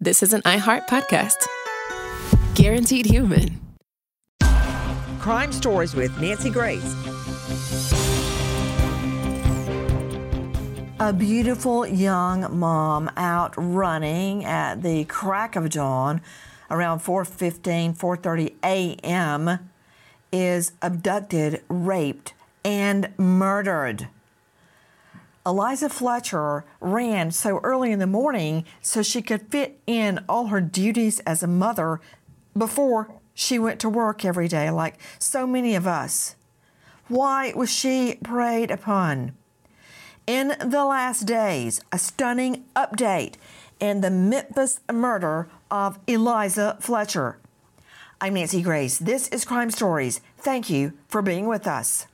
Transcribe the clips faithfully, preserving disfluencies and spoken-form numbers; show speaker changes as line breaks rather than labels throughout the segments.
this is an iHeart podcast. Guaranteed human.
Crime Stories with Nancy Grace. A beautiful young mom out running at the crack of dawn around four fifteen, four thirty a.m. is abducted, raped, and murdered. Eliza Fletcher ran so early in the morning so she could fit in all her duties as a mother before she went to work every day, like so many of us. Why was she preyed upon? In the last days, a stunning update in the Memphis murder of Eliza Fletcher. I'm Nancy Grace. This is Crime Stories. Thank you for being with us.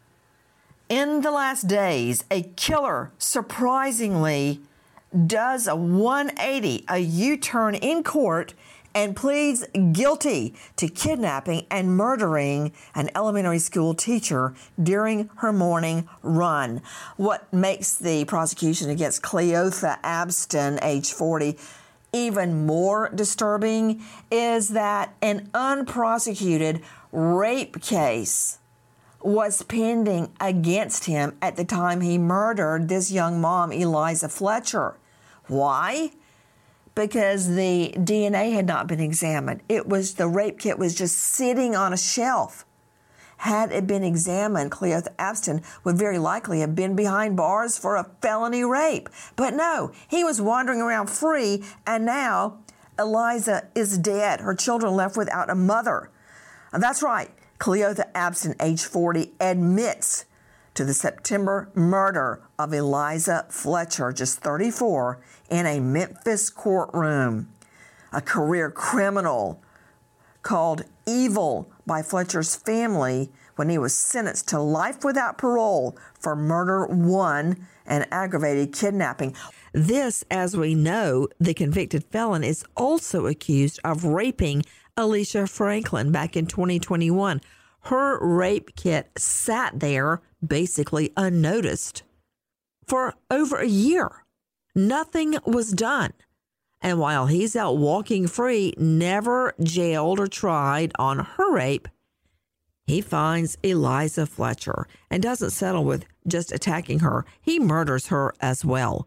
In the last days, a killer surprisingly does a one eighty, a U-turn in court, and pleads guilty to kidnapping and murdering an elementary school teacher during her morning run. What makes the prosecution against Cleotha Abston, age forty, even more disturbing is that an unprosecuted rape case was pending against him at the time he murdered this young mom, Eliza Fletcher. Why? Because the D N A had not been examined. It was, the rape kit was just sitting on a shelf. Had it been examined, Cleotha Abston would very likely have been behind bars for a felony rape. But no, he was wandering around free, and now Eliza is dead. Her children left without a mother. That's right. Cleotha Abston, age forty, admits to the September murder of Eliza Fletcher, just thirty-four, in a Memphis courtroom. A career criminal called evil by Fletcher's family when he was sentenced to life without parole for murder one and aggravated kidnapping. This, as we know, the convicted felon is also accused of raping Alicia Franklin back in twenty twenty-one. Her rape kit sat there basically unnoticed for over a year. Nothing was done. And while he's out walking free, never jailed or tried on her rape, he finds Eliza Fletcher and doesn't settle with just attacking her. He murders her as well.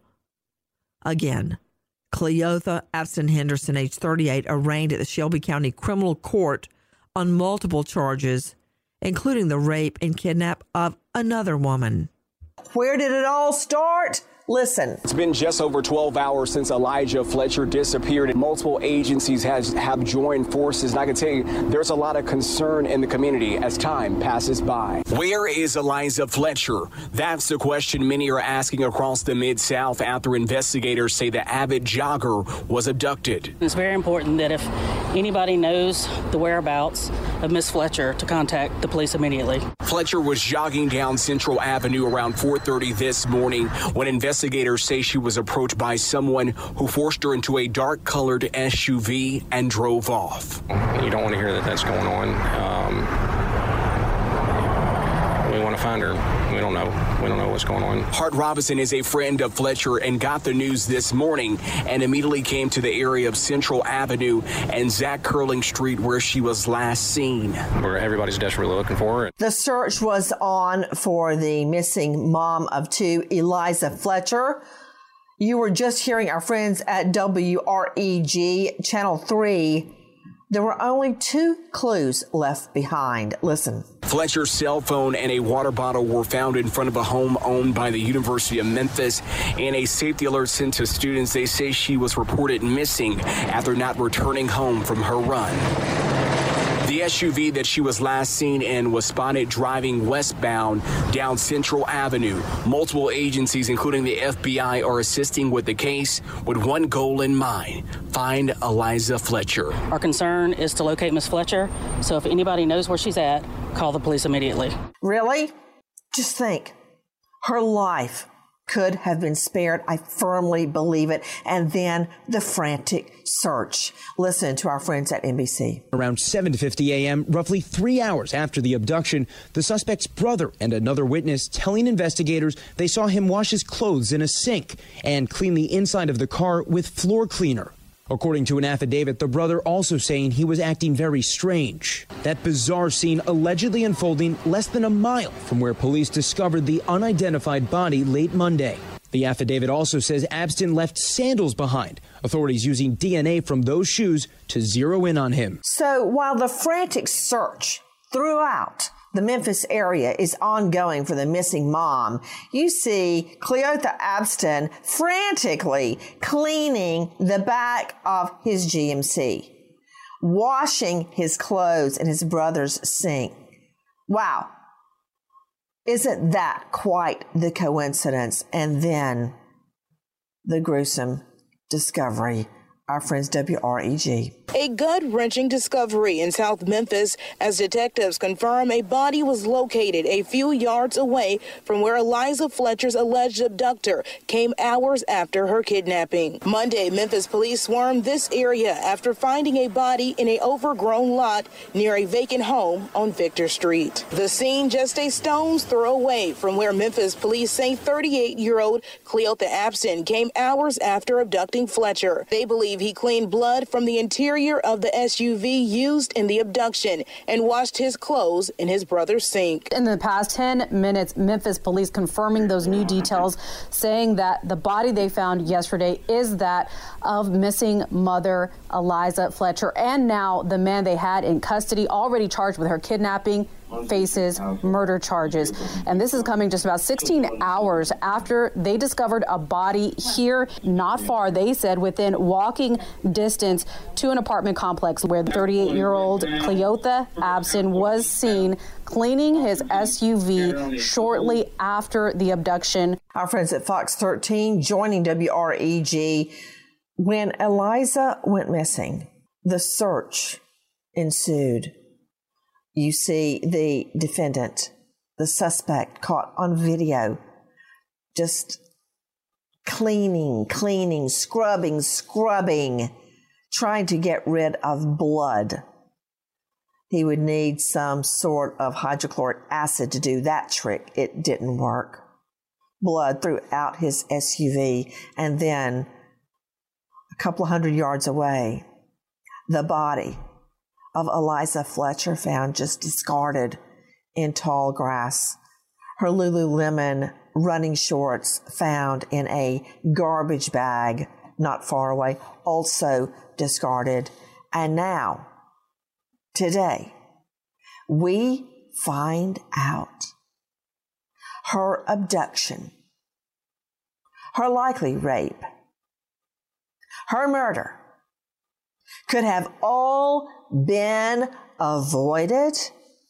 Again, Cleotha Abston Henderson, age thirty-eight, arraigned at the Shelby County Criminal Court on multiple charges, including the rape and kidnap of another woman. Where did it all start? Listen.
It's been just over twelve hours since Eliza Fletcher disappeared, and multiple agencies has, have joined forces. And I can tell you, there's a lot of concern in the community as time passes by. Where is Eliza Fletcher? That's the question many are asking across the Mid-South after investigators say the avid jogger was abducted.
It's very important that if anybody knows the whereabouts of Miss Fletcher, to contact the police immediately.
Fletcher was jogging down Central Avenue around four thirty this morning when investigators Investigators say she was approached by someone who forced her into a dark-colored S U V and drove off.
You don't want to hear that that's going on. Um, we want to find her. We don't know. We don't know what's going on.
Hart Robinson is a friend of Fletcher and got the news this morning and immediately came to the area of Central Avenue and Zach Curling Street where she was last seen.
Where everybody's desperately looking for her.
The search was on for the missing mom of two, Eliza Fletcher. You were just hearing our friends at W R E G Channel three. There were only two clues left behind. Listen.
Fletcher's cell phone and a water bottle were found in front of a home owned by the University of Memphis. And a safety alert sent to students. They say she was reported missing after not returning home from her run. The S U V that she was last seen in was spotted driving westbound down Central Avenue. Multiple agencies, including the F B I, are assisting with the case with one goal in mind: find Eliza Fletcher.
Our concern is to locate Miss Fletcher, so if anybody knows where she's at, call the police immediately.
Really? Just think. Her life could have been spared. I firmly believe it. And then the frantic search. Listen to our friends at N B C.
Around seven fifty a.m., roughly three hours after the abduction, the suspect's brother and another witness telling investigators they saw him wash his clothes in a sink and clean the inside of the car with floor cleaner. According to an affidavit, the brother also saying he was acting very strange. That bizarre scene allegedly unfolding less than a mile from where police discovered the unidentified body late Monday. The affidavit also says Abston left sandals behind, authorities using D N A from those shoes to zero in on him.
So while the frantic search throughout the Memphis area is ongoing for the missing mom, you see Cleotha Abston frantically cleaning the back of his G M C, washing his clothes in his brother's sink. Wow. Isn't that quite the coincidence? And then the gruesome discovery. Our friends W R E G.
A gut-wrenching discovery in South Memphis as detectives confirm a body was located a few yards away from where Eliza Fletcher's alleged abductor came hours after her kidnapping. Monday, Memphis police swarmed this area after finding a body in an overgrown lot near a vacant home on Victor Street. The scene just a stone's throw away from where Memphis police say thirty-eight-year-old Cleotha Abston came hours after abducting Fletcher. They believe he cleaned blood from the interior of the S U V used in the abduction and washed his clothes in his brother's sink.
In the past ten minutes, Memphis police confirming those new details, saying that the body they found yesterday is that of missing mother Eliza Fletcher, and now the man they had in custody, already charged with her kidnapping, faces murder charges. And this is coming just about sixteen hours after they discovered a body here not far, they said, within walking distance to an apartment complex where the thirty-eight-year-old Cleotha Abston was seen cleaning his S U V shortly after the abduction.
Our friends at Fox thirteen joining W R E G. When Eliza went missing, the search ensued. You see the defendant, the suspect, caught on video, just cleaning, cleaning, scrubbing, scrubbing, trying to get rid of blood. He would need some sort of hydrochloric acid to do that trick. It didn't work. Blood throughout his S U V, and then a couple of hundred yards away, the body of Eliza Fletcher found just discarded in tall grass. Her Lululemon running shorts found in a garbage bag not far away, also discarded. And now, today, we find out her abduction, her likely rape, her murder could have all been avoided.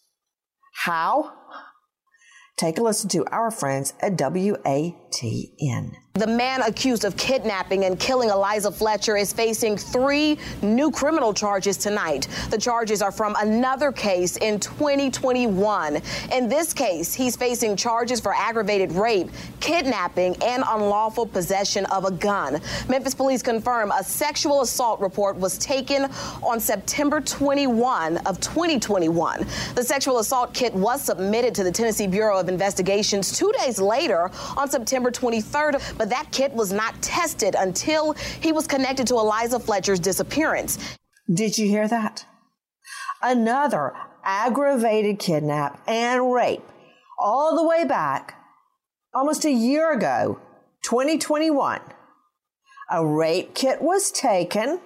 How? Take a listen to our friends at W A T N.
The man accused of kidnapping and killing Eliza Fletcher is facing three new criminal charges tonight. The charges are from another case in twenty twenty-one. In this case, he's facing charges for aggravated rape, kidnapping, and unlawful possession of a gun. Memphis police confirm a sexual assault report was taken on September twenty-first of twenty twenty-one. The sexual assault kit was submitted to the Tennessee Bureau of Investigations two days later on September twenty-third, but that kit was not tested until he was connected to Eliza Fletcher's disappearance.
Did you hear that? Another aggravated kidnap and rape all the way back almost a year ago, twenty twenty-one. A rape kit was taken.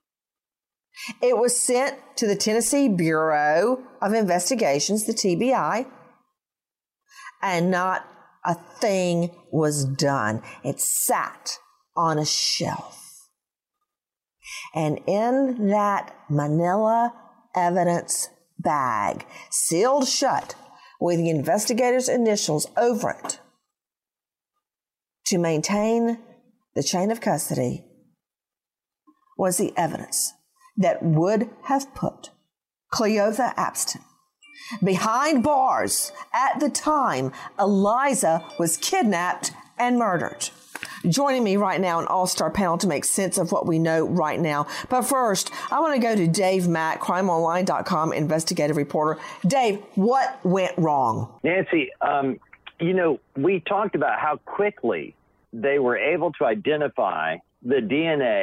It was sent to the Tennessee Bureau of Investigations, the T B I, and not a thing was done. It sat on a shelf. And in that manila evidence bag, sealed shut with the investigators' initials over it, to maintain the chain of custody, was the evidence that would have put Cleotha Abston behind bars at the time Eliza was kidnapped and murdered. Joining me right now, an all-star panel to make sense of what we know right now. But first, I want to go to Dave Mack, crime online dot com investigative reporter. Dave, what went wrong?
Nancy, um, you know, we talked about how quickly they were able to identify the D N A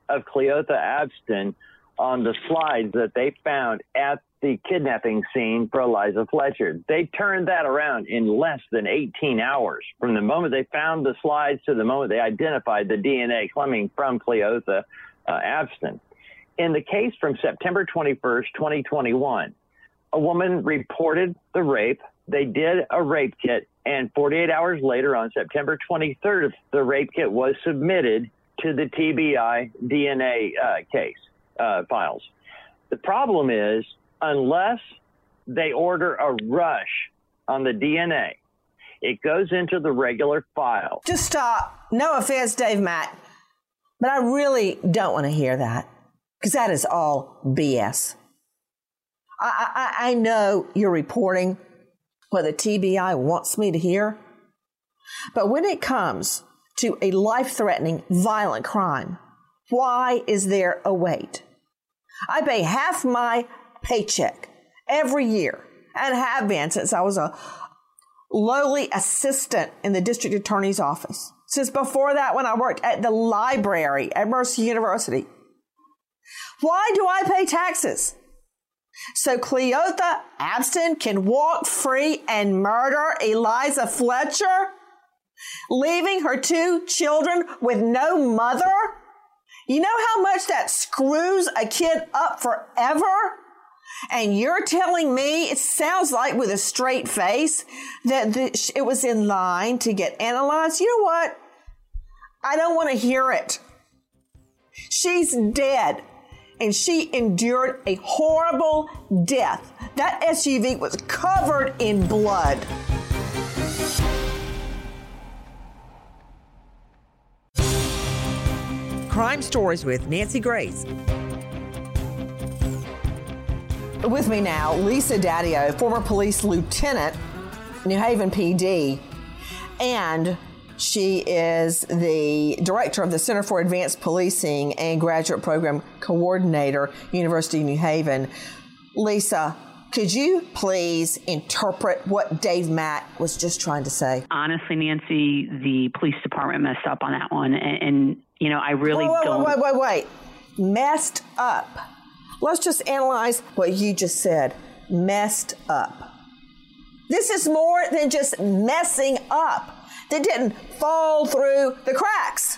of Cleotha Abston on the slides that they found at the kidnapping scene for Eliza Fletcher. They turned that around in less than eighteen hours. From the moment they found the slides to the moment they identified the D N A coming from Cleotha uh, Abston. In the case from September twenty-first, twenty twenty-one, a woman reported the rape. They did a rape kit, and forty-eight hours later, on September twenty-third, the rape kit was submitted to the T B I D N A uh, case uh, files. The problem is, unless they order a rush on the D N A, it goes into the regular file.
Just stop. No offense, Dave Mack, but I really don't want to hear that, because that is all B S. I, I, I know you're reporting what the T B I wants me to hear, but when it comes to a life-threatening, violent crime, why is there a wait? I pay half my paycheck every year, and have been since I was a lowly assistant in the district attorney's office. Since before that, when I worked at the library at Mercer University. Why do I pay taxes? So Cleotha Abston can walk free and murder Eliza Fletcher, leaving her two children with no mother? You know how much that screws a kid up forever? And you're telling me, it sounds like with a straight face, that the, it was in line to get analyzed? You know what? I don't want to hear it. She's dead, and she endured a horrible death. That S U V was covered in blood. Crime Stories with Nancy Grace. With me now, Lisa Daddio, former police lieutenant, New Haven P D, and she is the director of the Center for Advanced Policing and graduate program coordinator, University of New Haven. Lisa, could you please interpret what Dave Mack was just trying to say?
Honestly, Nancy, the police department messed up on that one. And, and you know, I really
wait, wait,
don't...
Wait, wait, wait, wait. Messed up. Let's just analyze what you just said. Messed up. This is more than just messing up. They didn't fall through the cracks.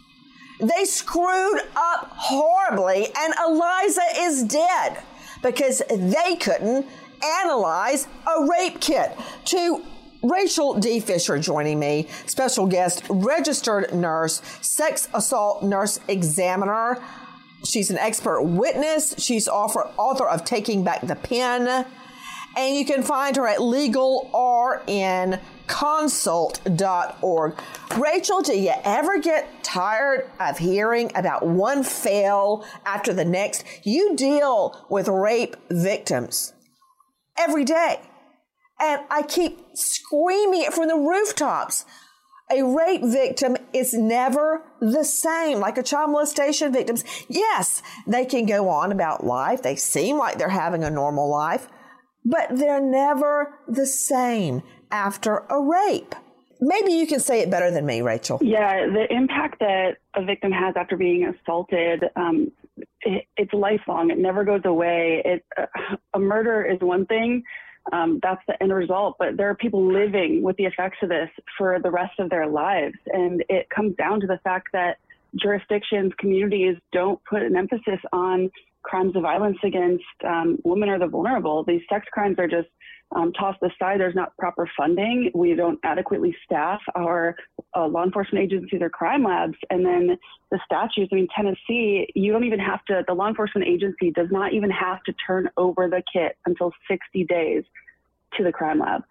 They screwed up horribly, and Eliza is dead because they couldn't analyze a rape kit. To Rachel D. Fisher joining me, special guest, registered nurse, sex assault nurse examiner. She's an expert witness. She's author, author of Taking Back the Pen. And you can find her at legal r n consult dot org. Rachel, do you ever get tired of hearing about one fail after the next? You deal with rape victims every day. And I keep screaming it from the rooftops. A rape victim is never the same. Like a child molestation victims, yes, they can go on about life. They seem like they're having a normal life, but they're never the same after a rape. Maybe you can say it better than me, Rachel.
Yeah, the impact that a victim has after being assaulted, um, it, it's lifelong. It never goes away. It, uh, a murder is one thing. Um, that's the end result. But there are people living with the effects of this for the rest of their lives. And it comes down to the fact that jurisdictions, communities don't put an emphasis on crimes of violence against um, women or the vulnerable. These sex crimes are just um, tossed aside. There's not proper funding. We don't adequately staff our uh, law enforcement agencies or crime labs. And then the statutes, I mean, Tennessee, you don't even have to, the law enforcement agency does not even have to turn over the kit until sixty days to the crime lab.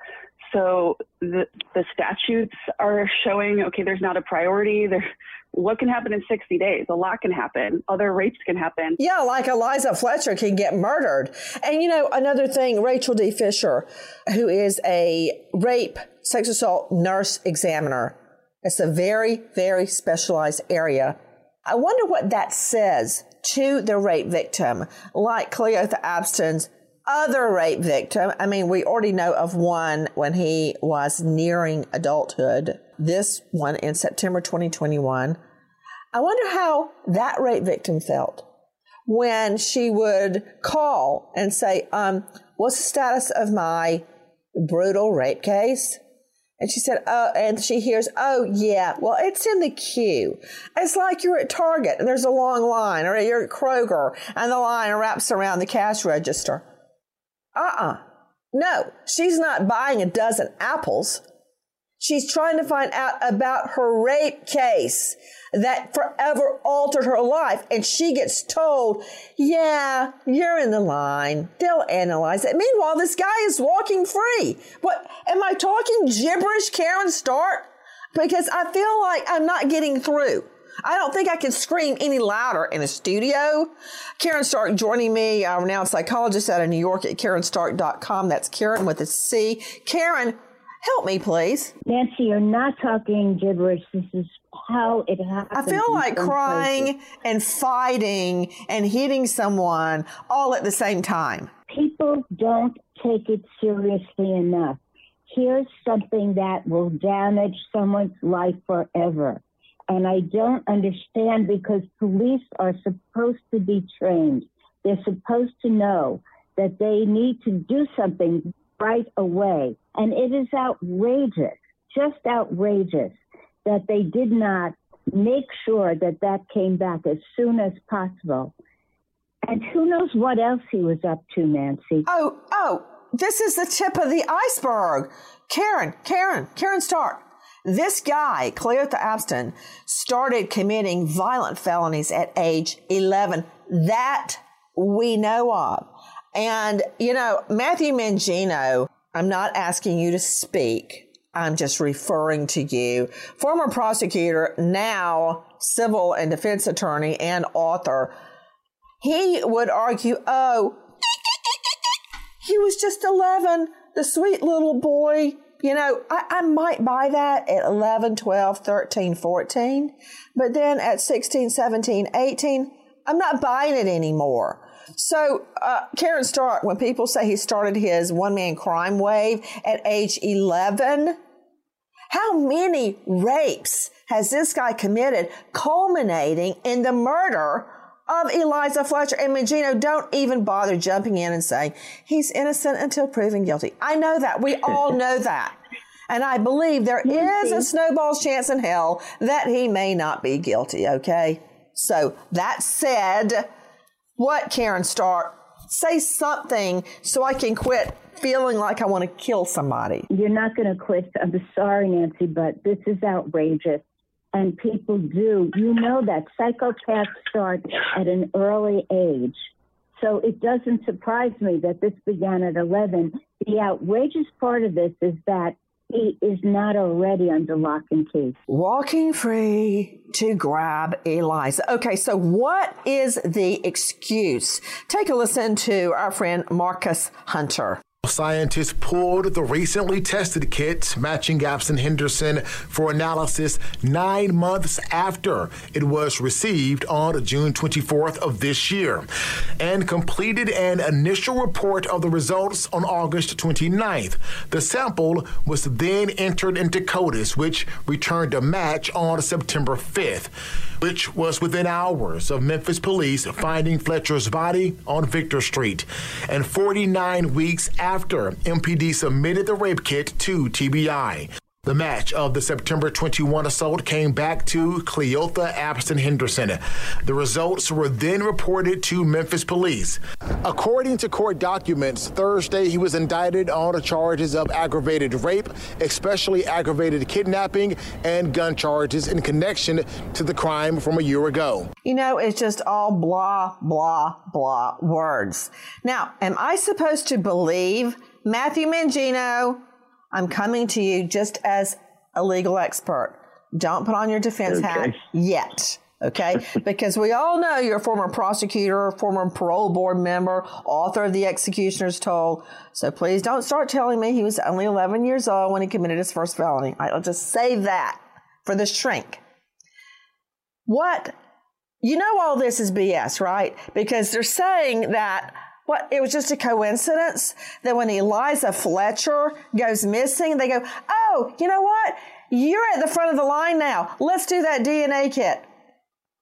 So the, the statutes are showing, okay, there's not a priority. There, what can happen in sixty days? A lot can happen. Other rapes can happen.
Yeah, like Eliza Fletcher can get murdered. And, you know, another thing, Rachel D. Fisher, who is a rape, sex assault nurse examiner. It's a very, very specialized area. I wonder what that says to the rape victim, like Cleotha Abston's other rape victim. I mean, we already know of one when he was nearing adulthood. This one in September twenty twenty-one. I wonder how that rape victim felt when she would call and say, um, what's the status of my brutal rape case? And she said, oh, and she hears, oh, yeah, well, it's in the queue. It's like you're at Target and there's a long line, or you're at Kroger and the line wraps around the cash register. Uh-uh. No, she's not buying a dozen apples. She's trying to find out about her rape case that forever altered her life. And she gets told, yeah, you're in the line. They'll analyze it. Meanwhile, this guy is walking free. What, am I talking gibberish, Karen Stark? Because I feel like I'm not getting through. I don't think I can scream any louder in a studio. Karen Stark joining me, a renowned psychologist out of New York at Karen Stark dot com. That's Karen with a C. Karen, help me, please.
Nancy, you're not talking gibberish. This is how it happens.
I feel like crying places. and fighting and hitting someone all at the same time.
People don't take it seriously enough. Here's something that will damage someone's life forever. And I don't understand, because police are supposed to be trained. They're supposed to know that they need to do something right away. And it is outrageous, just outrageous, that they did not make sure that that came back as soon as possible. And who knows what else he was up to, Nancy.
Oh, oh, this is the tip of the iceberg. Karen, Karen, Karen Stark. This guy, Cleotha Abston, started committing violent felonies at age eleven. That we know of. And, you know, Matthew Mangino, I'm not asking you to speak. I'm just referring to you. Former prosecutor, now civil and defense attorney and author. He would argue, oh, he was just eleven, the sweet little boy. You know, I, I might buy that at eleven, twelve, thirteen, fourteen. But then at sixteen, seventeen, eighteen, I'm not buying it anymore. So, uh, Karen Stark, when people say he started his one-man crime wave at age eleven, how many rapes has this guy committed, culminating in the murder of Eliza Fletcher? And Mangino don't even bother jumping in and saying he's innocent until proven guilty. I know that. We all know that. And I believe there is a snowball's chance in hell that he may not be guilty, okay? So that said, what, Karen Stark? Say something so I can quit feeling like I want to kill somebody.
You're not going to quit. I'm sorry, Nancy, but this is outrageous. And people do. You know that psychopaths start at an early age. So it doesn't surprise me that this began at eleven. The outrageous part of this is that he is not already under lock and key.
Walking free to grab Eliza. Okay, so what is the excuse? Take a listen to our friend Marcus Hunter.
Scientists pulled the recently tested kit matching Abston Henderson for analysis nine months after it was received on June twenty-fourth of this year, and completed an initial report of the results on August twenty-ninth. The sample was then entered into CODIS, which returned a match on September fifth, which was within hours of Memphis police finding Fletcher's body on Victor Street, and forty-nine weeks after M P D submitted the rape kit to T B I. The match of the September twenty-first assault came back to Cleotha Abston Henderson. The results were then reported to Memphis police. According to court documents, Thursday he was indicted on the charges of aggravated rape, especially aggravated kidnapping, and gun charges in connection to the crime from a year ago.
You know, it's just all blah, blah, blah words. Now, am I supposed to believe Matthew Mangino? I'm coming to you just as a legal expert. Don't put on your defense okay. hat yet, okay? Because we all know you're a former prosecutor, former parole board member, author of The Executioner's Toll. So please don't start telling me he was only eleven years old when he committed his first felony. I'll just save that for the shrink. What? You know all this is B S, right? Because they're saying that What, it was just a coincidence that when Eliza Fletcher goes missing, they go, oh, you know what? You're at the front of the line now. Let's do that D N A kit.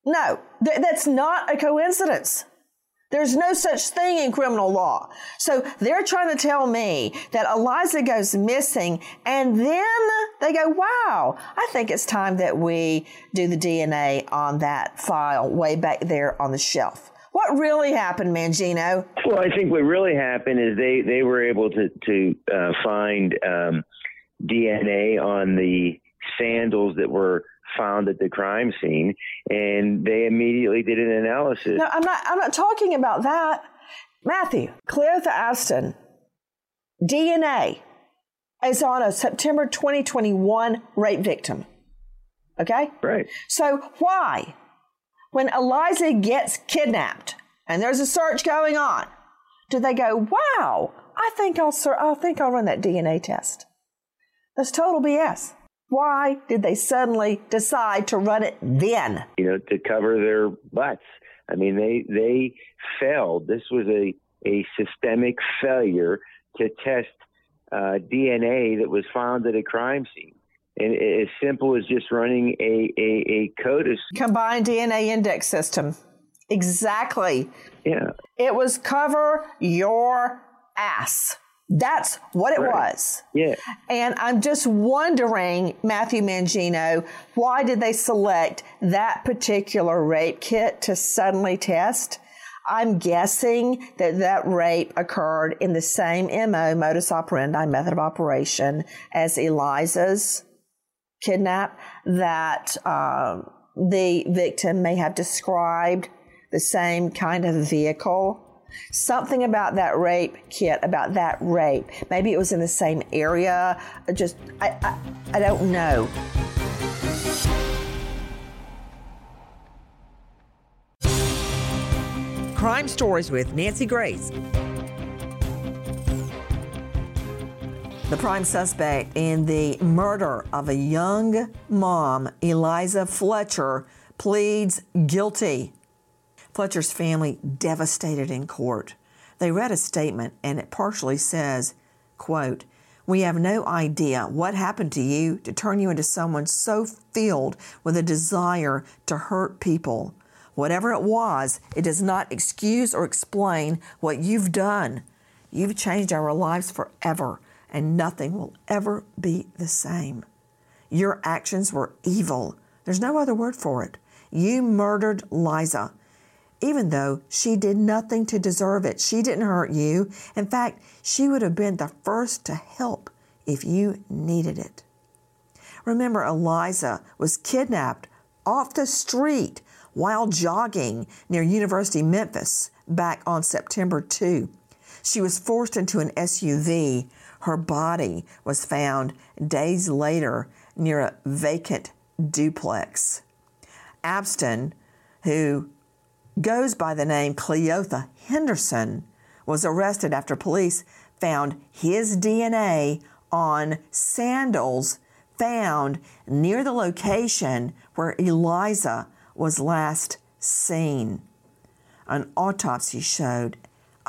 No, th- that's not a coincidence. There's no such thing in criminal law. So they're trying to tell me that Eliza goes missing and then they go, wow, I think it's time that we do the D N A on that file way back there on the shelf. What really happened, Mangino?
Well, I think what really happened is they, they were able to, to uh, find um, D N A on the sandals that were found at the crime scene, and they immediately did an analysis.
No, I'm not I'm not talking about that. Matthew, Cleotha Aston, D N A is on a September twenty twenty-one rape victim. Okay?
Right.
So why, when Eliza gets kidnapped and there's a search going on, do they go, wow, I think I'll I think I'll run that D N A test? That's total B S. Why did they suddenly decide to run it then?
You know, to cover their butts. I mean, they they failed. This was a, a systemic failure to test uh, D N A that was found at a crime scene. And as simple as just running a, a, a CODIS.
Combined D N A index system. Exactly.
Yeah.
It was cover your ass. That's what it
right.
was.
Yeah.
And I'm just wondering, Matthew Mangino, why did they select that particular rape kit to suddenly test? I'm guessing that that rape occurred in the same M O, modus operandi, method of operation, as Eliza's kidnap, that uh, the victim may have described the same kind of vehicle. Something about that rape kit, about that rape. Maybe it was in the same area. Just, I, I, I don't know. Crime Stories with Nancy Grace. The prime suspect in the murder of a young mom, Eliza Fletcher, pleads guilty. Fletcher's family devastated in court. They read a statement and it partially says, quote, "We have no idea what happened to you to turn you into someone so filled with a desire to hurt people. Whatever it was, it does not excuse or explain what you've done. You've changed our lives forever, and nothing will ever be the same. Your actions were evil. There's no other word for it. You murdered Liza. Even though she did nothing to deserve it. She didn't hurt you. In fact, she would have been the first to help if you needed it." Remember, Eliza was kidnapped off the street while jogging near University Memphis back on September second. She was forced into an S U V. Her body was found days later near a vacant duplex. Abston, who goes by the name Cleotha Henderson, was arrested after police found his D N A on sandals found near the location where Eliza was last seen. An autopsy showed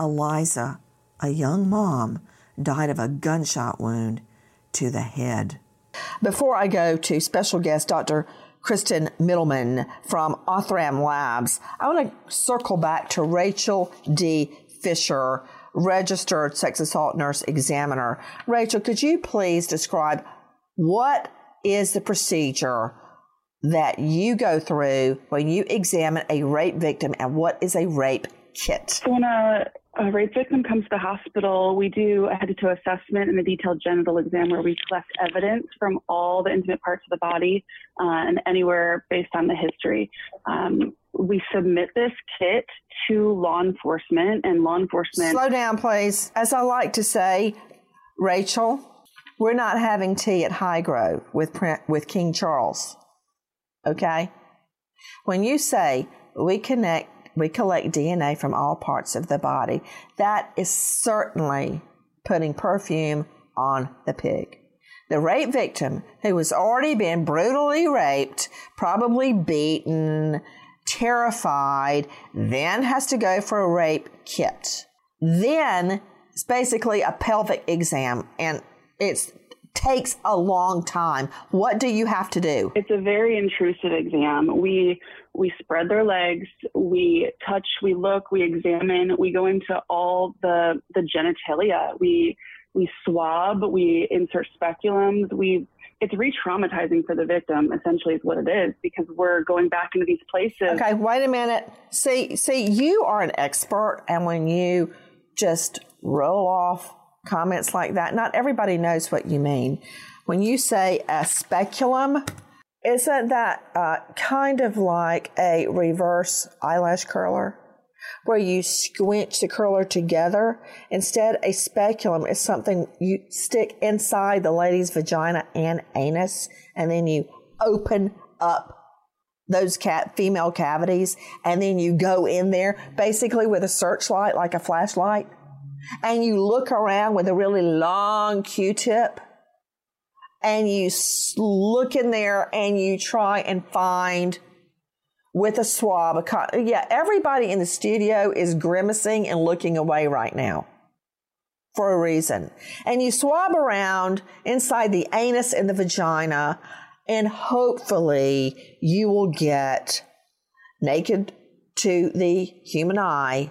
Eliza, a young mom, died of a gunshot wound to the head. Before I go to special guest Doctor Kristen Middleman from Othram Labs, I want to circle back to Rachel D. Fisher, registered sex assault nurse examiner. Rachel, could you please describe what is the procedure that you go through when you examine a rape victim, and what is a rape kit?
When a, a rape victim comes to the hospital, we do a head-to-toe assessment and a detailed genital exam where we collect evidence from all the intimate parts of the body uh, and anywhere based on the history. Um, we submit this kit to law enforcement, and law enforcement...
Slow down, please. As I like to say, Rachel, we're not having tea at Highgrove with, with King Charles, okay? When you say we connect We collect D N A from all parts of the body, that is certainly putting perfume on the pig. The rape victim, who has already been brutally raped, probably beaten, terrified, then has to go for a rape kit. Then it's basically a pelvic exam, and it's takes a long time. What do you have to do?
It's a very intrusive exam. We we spread their legs, we touch, we look, we examine, we go into all the the genitalia. We we swab, we insert speculums. We it's re-traumatizing for the victim, essentially, is what it is, because we're going back into these places.
Okay, wait a minute. See, see, you are an expert, and when you just roll off comments like that, not everybody knows what you mean. When you say a speculum, isn't that uh, kind of like a reverse eyelash curler, where you squinch the curler together? Instead, a speculum is something you stick inside the lady's vagina and anus, and then you open up those cat female cavities, and then you go in there basically with a searchlight, like a flashlight, and you look around with a really long Q-tip, and you look in there and you try and find with a swab. A, yeah, everybody in the studio is grimacing and looking away right now for a reason. And you swab around inside the anus and the vagina, and hopefully you will get, naked to the human eye,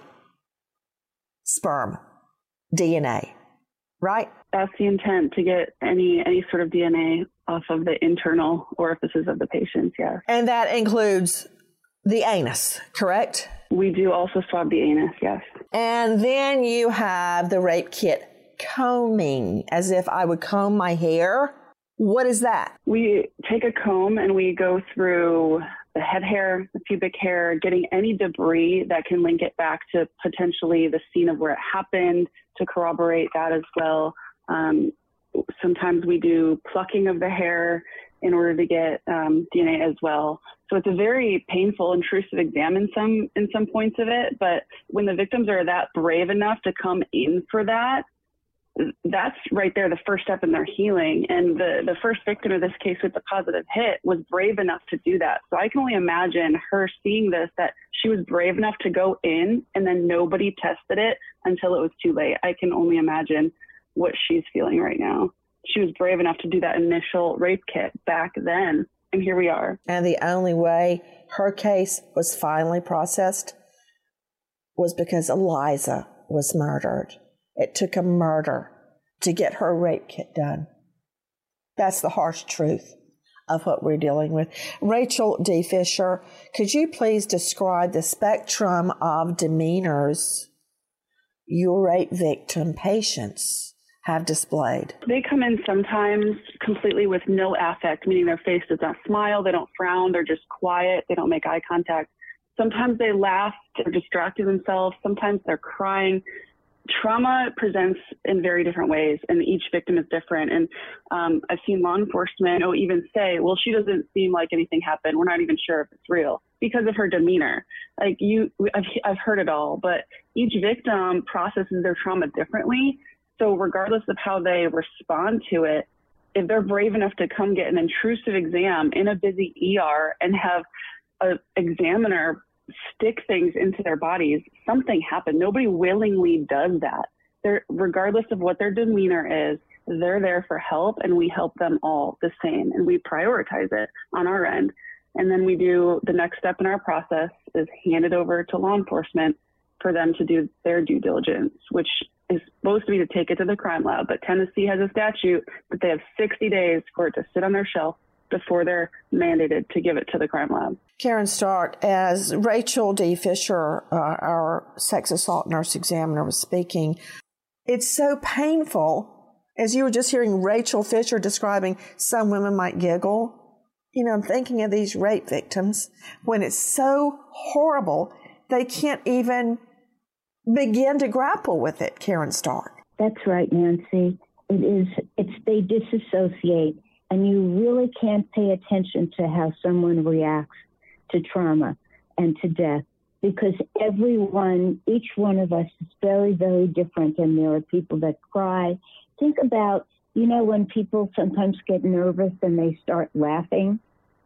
sperm, D N A, right?
That's the intent, to get any any sort of D N A off of the internal orifices of the patients, yes.
And that includes the anus, correct?
We do also swab the anus, yes.
And then you have the rape kit combing, as if I would comb my hair. What is that?
We take a comb and we go through the head hair, the pubic hair, getting any debris that can link it back to potentially the scene of where it happened, to corroborate that as well. Um, sometimes we do plucking of the hair in order to get um, D N A as well. So it's a very painful, intrusive exam in some in some points of it. But when the victims are that brave enough to come in for that, that's right there the first step in their healing. And the, the first victim of this case with the positive hit was brave enough to do that. So I can only imagine her seeing this, that she was brave enough to go in and then nobody tested it until it was too late. I can only imagine what she's feeling right now. She was brave enough to do that initial rape kit back then. And here we are.
And the only way her case was finally processed was because Eliza was murdered. It took a murder to get her rape kit done. That's the harsh truth of what we're dealing with. Rachel D. Fisher, could you please describe the spectrum of demeanors your rape victim patients have displayed?
They come in sometimes completely with no affect, meaning their face does not smile, they don't frown, they're just quiet, they don't make eye contact. Sometimes they laugh, they're distracting themselves, sometimes they're crying. Trauma presents in very different ways, and each victim is different. And um, I've seen law enforcement even say, well, she doesn't seem like anything happened. We're not even sure if it's real because of her demeanor. Like you, I've, I've heard it all, but each victim processes their trauma differently. So regardless of how they respond to it, if they're brave enough to come get an intrusive exam in a busy E R and have an examiner stick things into their bodies, something happened. Nobody willingly does that. They're, regardless of what their demeanor is, they're there for help, and we help them all the same, and we prioritize it on our end. And then we do the next step in our process is hand it over to law enforcement for them to do their due diligence, which is supposed to be to take it to the crime lab. But Tennessee has a statute that they have sixty days for it to sit on their shelf before they're mandated to give it to the crime lab.
Karen Stark, as Rachel D. Fisher, uh, our sex assault nurse examiner, was speaking, it's so painful. As you were just hearing Rachel Fisher describing, some women might giggle. You know, I'm thinking of these rape victims when it's so horrible, they can't even begin to grapple with it, Karen Stark.
That's right, Nancy. It is, it's, they disassociate, and you really can't pay attention to how someone reacts to trauma and to death, because everyone, each one of us is very, very different, and there are people that cry. Think about, you know, when people sometimes get nervous and they start laughing,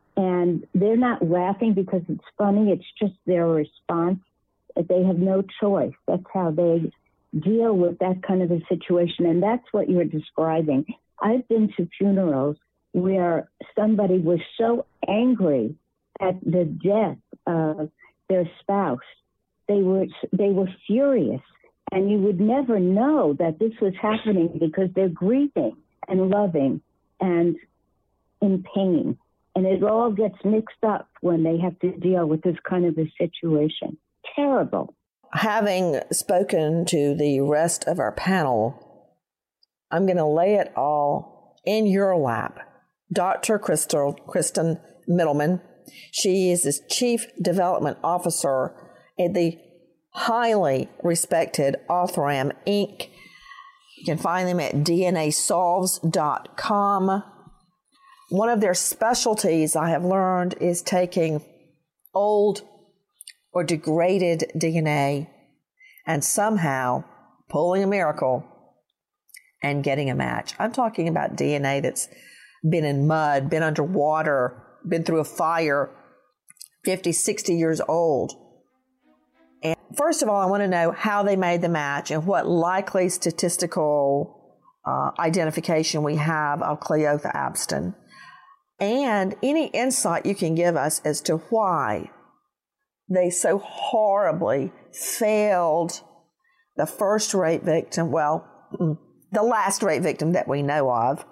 and they're not laughing because it's funny, it's just their response. They have no choice. That's how they deal with that kind of a situation, and that's what you're describing. I've been to funerals where somebody was so angry at the death of their spouse. They were they were furious, and you would never know that this was happening because they're grieving and loving and in pain. And it all gets mixed up when they have to deal with this kind of a situation. Terrible.
Having spoken to the rest of our panel, I'm going to lay it all in your lap. Doctor Crystal, Kristen Middleman, she is the Chief Development Officer at the highly respected Othram Incorporated. You can find them at D N A solves dot com. One of their specialties, I have learned, is taking old or degraded D N A and somehow pulling a miracle and getting a match. I'm talking about D N A that's been in mud, been underwater, been through a fire, fifty, sixty years old. And first of all, I want to know how they made the match and what likely statistical uh, identification we have of Cleotha Abston. And any insight you can give us as to why they so horribly failed the first rape victim, well, the last rape victim that we know of,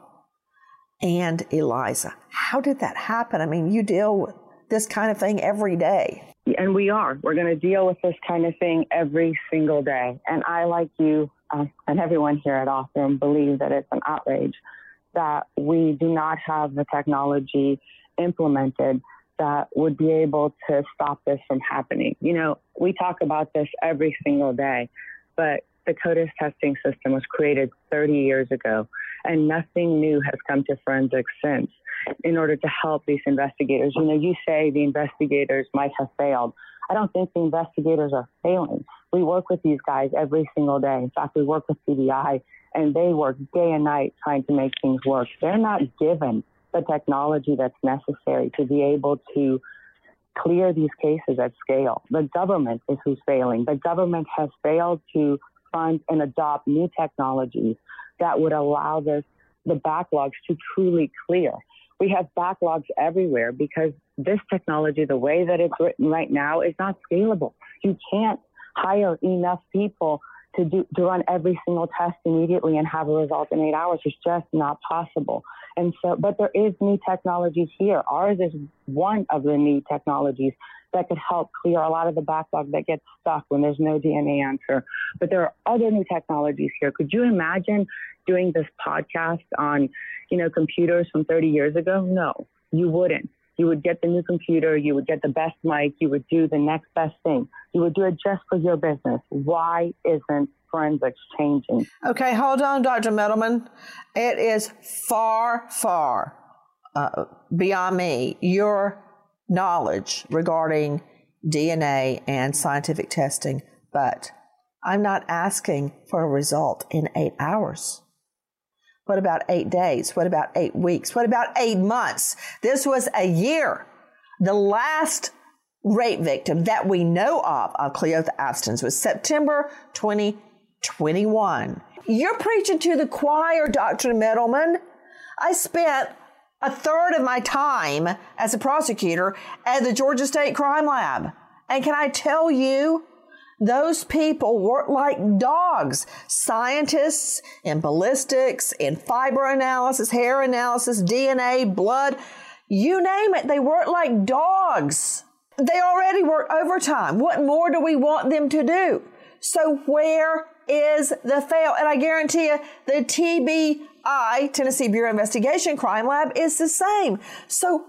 and Eliza. How did that happen? I mean, you deal with this kind of thing every day.
And we are. We're going to deal with this kind of thing every single day. And I, like you uh, and everyone here at Othram, believe that it's an outrage that we do not have the technology implemented that would be able to stop this from happening. You know, we talk about this every single day, but the CODIS testing system was created thirty years ago, and nothing new has come to forensics since in order to help these investigators. You know, you say the investigators might have failed. I don't think the investigators are failing. We work with these guys every single day. In fact, we work with C B I, and they work day and night trying to make things work. They're not given the technology that's necessary to be able to clear these cases at scale. The government is who's failing. The government has failed to fund and adopt new technologies that would allow this, the backlogs to truly clear. We have backlogs everywhere because this technology, the way that it's written right now, is not scalable. You can't hire enough people to do to run every single test immediately and have a result in eight hours. It's just not possible. And so, but there is new technologies here. Ours is one of the new technologies that could help clear a lot of the backlog that gets stuck when there's no D N A answer. But there are other new technologies here. Could you imagine doing this podcast on, you know, computers from thirty years ago? No, you wouldn't. You would get the new computer, you would get the best mic, you would do the next best thing. You would do it just for your business. Why isn't forensics changing?
Okay, hold on, Doctor Middleman. It is far, far uh, beyond me, your knowledge regarding D N A and scientific testing, but I'm not asking for a result in eight hours. What about eight days? What about eight weeks? What about eight months? This was a year. The last rape victim that we know of of Cleotha Abston's was September twenty twenty-one. You're preaching to the choir, Doctor Middleman. I spent a third of my time as a prosecutor at the Georgia State Crime Lab. And can I tell you, those people work like dogs. Scientists in ballistics, in fiber analysis, hair analysis, D N A, blood, you name it, they work like dogs. They already work overtime. What more do we want them to do? So where is the fail? And I guarantee you, the T B I, Tennessee Bureau of Investigation Crime Lab, is the same. So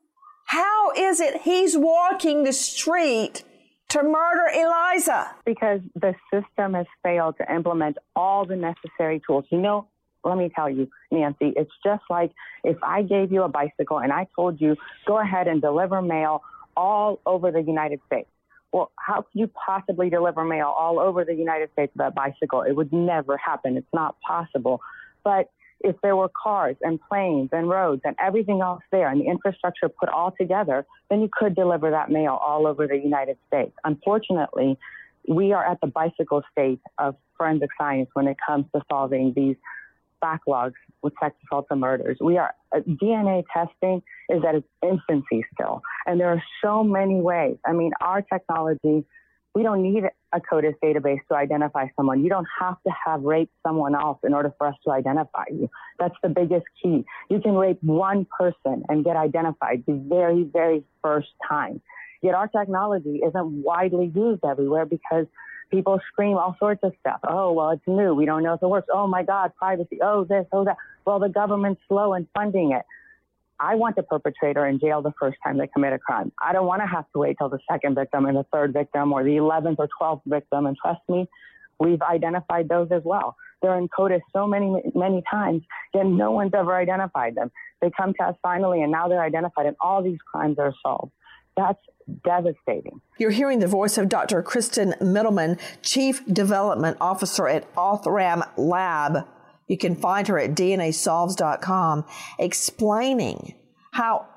how is it he's walking the street to murder Eliza?
Because the system has failed to implement all the necessary tools. You know, let me tell you, Nancy, it's just like if I gave you a bicycle and I told you, go ahead and deliver mail all over the United States. Well, how could you possibly deliver mail all over the United States with that bicycle? It would never happen. It's not possible. But if there were cars and planes and roads and everything else there and the infrastructure put all together, then you could deliver that mail all over the United States. Unfortunately, we are at the bicycle state of forensic science when it comes to solving these backlogs with sex assaults and murders. We are uh, D N A testing is at its infancy still, and there are so many ways. I mean, our technology, we don't need a CODIS database to identify someone. You don't have to have raped someone else in order for us to identify you. That's the biggest key. You can rape one person and get identified the very, very first time. Yet our technology isn't widely used everywhere because people scream all sorts of stuff. Oh, well, it's new. We don't know if it works. Oh, my God, privacy. Oh, this, oh, that. Well, the government's slow in funding it. I want the perpetrator in jail the first time they commit a crime. I don't want to have to wait till the second victim and the third victim or the eleventh or twelfth victim. And trust me, we've identified those as well. They're in CODIS so many, many times, yet no one's ever identified them. They come to us finally, and now they're identified, and all these crimes are solved. That's devastating.
You're hearing the voice of Doctor Kristen Middleman, Chief Development Officer at Othram Lab. You can find her at D N A solves dot com, explaining how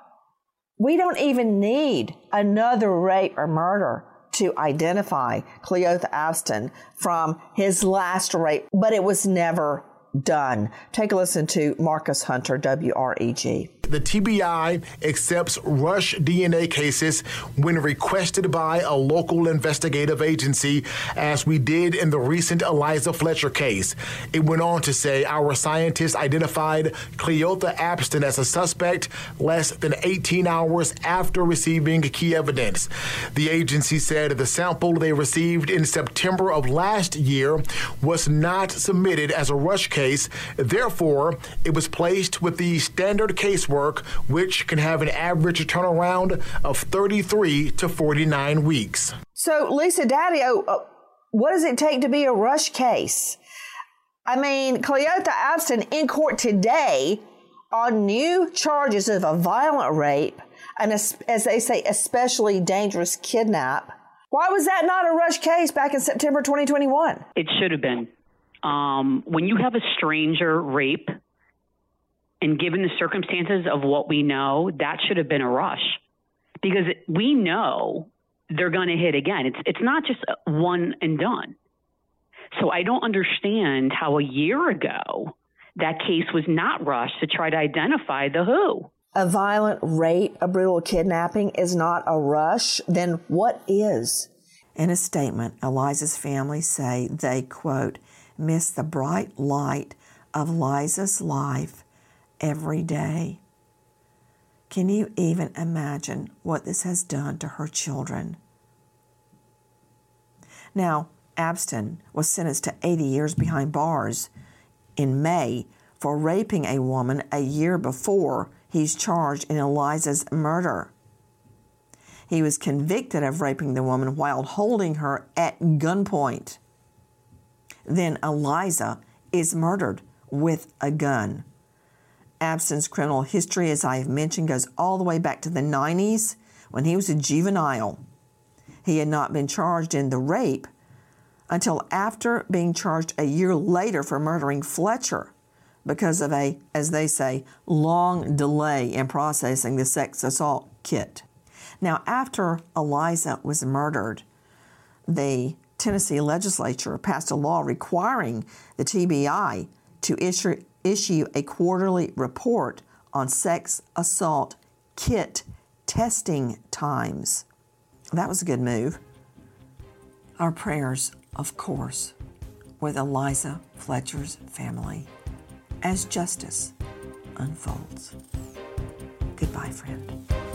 we don't even need another rape or murder to identify Cleotha Abston from his last rape, but it was never done. Take a listen to Marcus Hunter, W R E G.
The T B I accepts Rush D N A cases when requested by a local investigative agency, as we did in the recent Eliza Fletcher case. It went on to say our scientists identified Cleotha Abston as a suspect less than eighteen hours after receiving key evidence. The agency said the sample they received in September of last year was not submitted as a Rush case. Therefore, it was placed with the standard casework, which can have an average turnaround of thirty-three to forty-nine weeks.
So, Lisa Daddio, uh, what does it take to be a Rush case? I mean, Cleotha Abston in court today on new charges of a violent rape and, a, as they say, especially dangerous kidnap. Why was that not a Rush case back in September twenty twenty-one?
It should have been. Um, when you have a stranger rape, and given the circumstances of what we know, that should have been a Rush, because we know they're going to hit again. It's it's not just one and done. So I don't understand how a year ago that case was not rushed to try to identify the who.
A violent rape, a brutal kidnapping is not a Rush. Then what is? In a statement, Eliza's family say they, quote, miss the bright light of Liza's life every day. Can you even imagine what this has done to her children? Now, Abston was sentenced to eighty years behind bars in May for raping a woman a year before he's charged in Eliza's murder. He was convicted of raping the woman while holding her at gunpoint. Then Eliza is murdered with a gun. Abston's criminal history, as I have mentioned, goes all the way back to the nineties when he was a juvenile. He had not been charged in the rape until after being charged a year later for murdering Fletcher because of a, as they say, long delay in processing the sex assault kit. Now, after Eliza was murdered, the Tennessee legislature passed a law requiring the T B I to issue issue a quarterly report on sex assault kit testing times. That was a good move. Our prayers, of course, with Eliza Fletcher's family as justice unfolds. Goodbye, friend.